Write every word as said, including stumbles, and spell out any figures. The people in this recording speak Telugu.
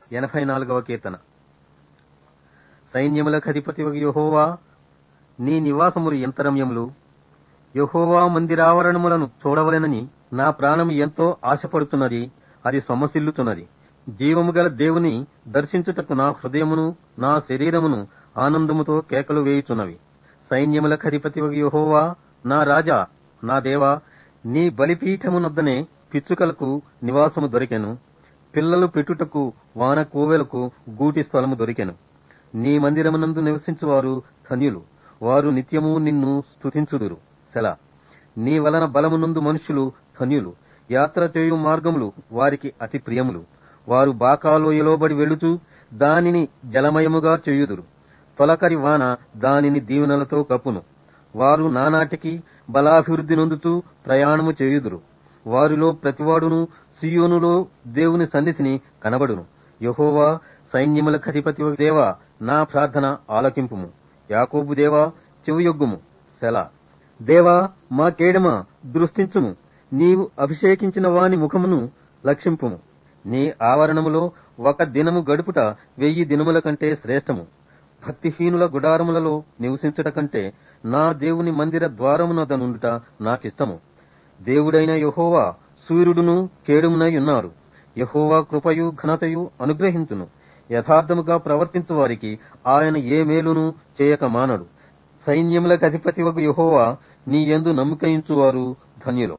ఎనభై నాలుగవ కీర్తన. సైన్యములకు అధిపతివగు యెహోవా, నీ నివాసములు ఎంత రమ్యములు! యెహోవా మందిరావరణములను చూడవలెనని నా ప్రాణము ఎంతో ఆశపడుతున్నది, అది సొమ్మసిల్లుతున్నది. జీవము గల దేవుని దర్శించుటకు నా హృదయమును నా శరీరమును ఆనందముతో కేకలు వేయుచున్నవి. సైన్యములకు అధిపతివగు యెహోవా, నా రాజా, నా దేవా, నీ బలిపీఠమునొద్దనే పిచ్చుకలకు నివాసము దొరికెను, పిల్లలు పెట్టుటకు వాన కోవెలకు గూటి స్థలము దొరికెను. నీ మందిరమునందు నివసించువారు ధన్యులు, వారు నిత్యము నిన్ను స్తుతించుదురు. సెలా. నీ వలన బలమునందు మనుష్యులు ధన్యులు, యాత్ర చేయు మార్గములు వారికి అతి ప్రియములు. వారు బాకాలోయలోబడి వెళుచు దానిని జలమయముగా చేయుదురు. తొలకరి వాన దానిని దీవెనలతో కప్పును. వారు నానాటికి బలాభివృద్ధి నొందుతూ ప్రయాణము చేయుదురు. వారిలో ప్రతివాడును సియోనులో దేవుని సన్నిధిని కనబడును. యెహోవా, సైన్యములకు అధిపతివగు దేవా, నా ప్రార్థన ఆలకింపుము. యాకోబు దేవా, చెవియొగ్గుము. సెలా. దేవా, మా కేడమా, దృష్టించుము. నీవు అభిషేకించిన వాని ముఖమును లక్షింపుము. నీ ఆవరణములో ఒక దినము గడుపుట వెయ్యి దినముల కంటే శ్రేష్టము. భక్తిహీనుల గుడారములలో నివసించుట కంటే నా దేవుని మందిర ద్వారమునొద్ద నుండుట నాకిష్టము. దేవుడైన యెహోవా సూర్యుడును కేడుమునై ఉన్నారు. యెహోవా కృపయు ఘనతయు అనుగ్రహించును. యథార్థముగా ప్రవర్తించు వారికి ఆయన ఏ మేలును చేయక మానడు. సైన్యములకు అధిపతివగు యెహోవా, నీ యందు నమ్మికయించువారు ధన్యులు.